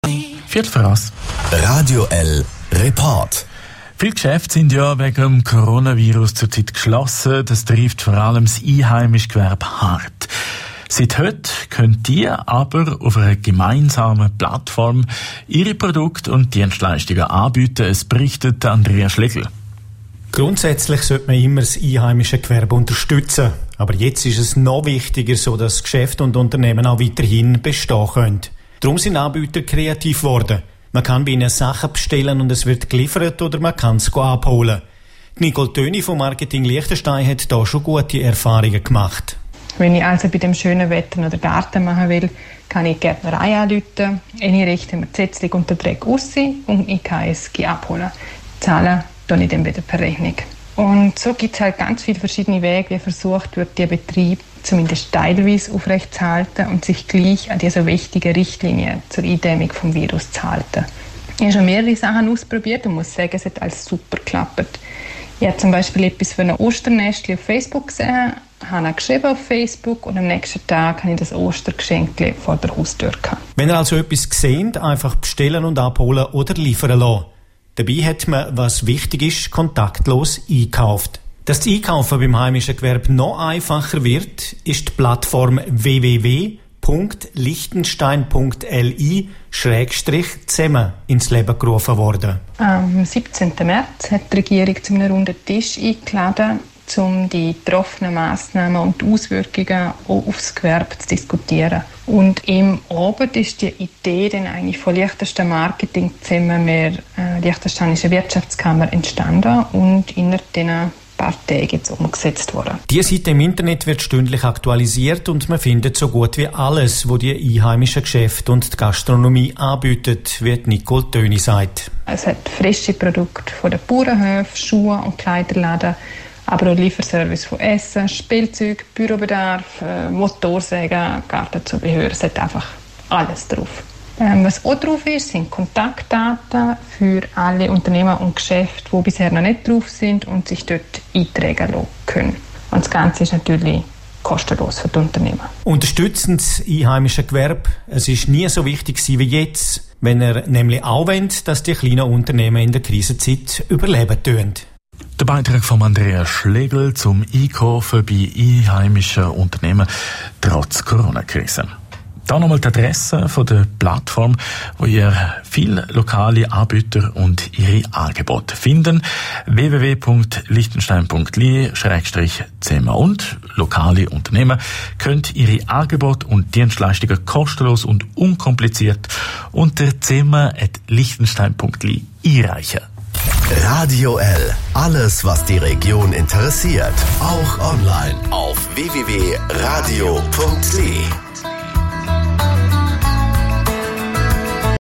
Viertel vor eins. Radio L Report. Viele Geschäfte sind ja wegen dem Coronavirus zurzeit geschlossen. Das trifft vor allem das einheimische Gewerbe hart. Seit heute könnt ihr aber auf einer gemeinsamen Plattform ihre Produkte und Dienstleistungen anbieten. Es berichtet Andrea Schlegel. Grundsätzlich sollte man immer das einheimische Gewerbe unterstützen. Aber jetzt ist es noch wichtiger, so dass Geschäfte und Unternehmen auch weiterhin bestehen können. Darum sind Anbieter kreativ geworden. Man kann bei ihnen Sachen bestellen und es wird geliefert oder man kann es abholen. Nicole Töni vom Marketing Liechtenstein hat da schon gute Erfahrungen gemacht. Wenn ich also bei dem schönen Wetter noch den Garten machen will, kann ich die Gärtnerei anrufen. Ich richte mir die Setzung und den Dreck aus und ich kann es abholen. Zahlen tue ich dann wieder per Rechnung. Und so gibt es halt ganz viele verschiedene Wege, wie versucht wird, der Betrieb zumindest teilweise aufrechtzuerhalten und sich gleich an dieser wichtigen Richtlinie zur Eindämmung vom Virus zu halten. Ich habe schon mehrere Sachen ausprobiert und muss sagen, es hat alles super geklappt. Ich habe zum Beispiel etwas für ein Osternestchen auf Facebook gesehen, habe geschrieben auf Facebook und am nächsten Tag habe ich das Ostergeschenk vor der Haustür gehabt. Wenn ihr also etwas seht, einfach bestellen und abholen oder liefern lassen. Dabei hat man, was wichtig ist, kontaktlos eingekauft. Dass das Einkaufen beim heimischen Gewerbe noch einfacher wird, ist die Plattform www.liechtenstein.li/zusammen ins Leben gerufen worden. Am 17. März hat die Regierung zu einem runden Tisch eingeladen, um die getroffenen Massnahmen und die Auswirkungen auch aufs Gewerbe zu diskutieren. Und im Abend ist die Idee dann eigentlich von Liechtenstein Marketing zusammen mit der Liechtensteinischen Wirtschaftskammer entstanden und innerhalb dieser paar Tagen jetzt umgesetzt worden. Die Seite im Internet wird stündlich aktualisiert und man findet so gut wie alles, was die einheimischen Geschäfte und die Gastronomie anbietet, wie Nicole Töni sagt. Es hat frische Produkte von den Bauernhöfen, Schuhe und Kleiderläden, aber auch Lieferservice von Essen, Spielzeug, Bürobedarf, Motorsägen, Gartenzubehör. Es hat einfach alles drauf. Was auch drauf ist, sind Kontaktdaten für alle Unternehmen und Geschäfte, die bisher noch nicht drauf sind und sich dort eintragen können. Und das Ganze ist natürlich kostenlos für die Unternehmen. Unterstützen das einheimische Gewerbe. Es ist nie so wichtig wie jetzt, wenn er nämlich auch wollt, dass die kleinen Unternehmen in der Krisenzeit überleben tun. Der Beitrag von Andrea Schlegel zum Einkaufen bei einheimischen Unternehmen trotz Corona-Krise. Da nochmal die Adresse von der Plattform, wo ihr viele lokale Anbieter und ihre Angebote finden. www.liechtenstein.li/zusammen und lokale Unternehmen könnt ihre Angebote und Dienstleistungen kostenlos und unkompliziert unter zusammen@liechtenstein.li einreichen. Radio L. Alles, was die Region interessiert. Auch online auf www.radio.li.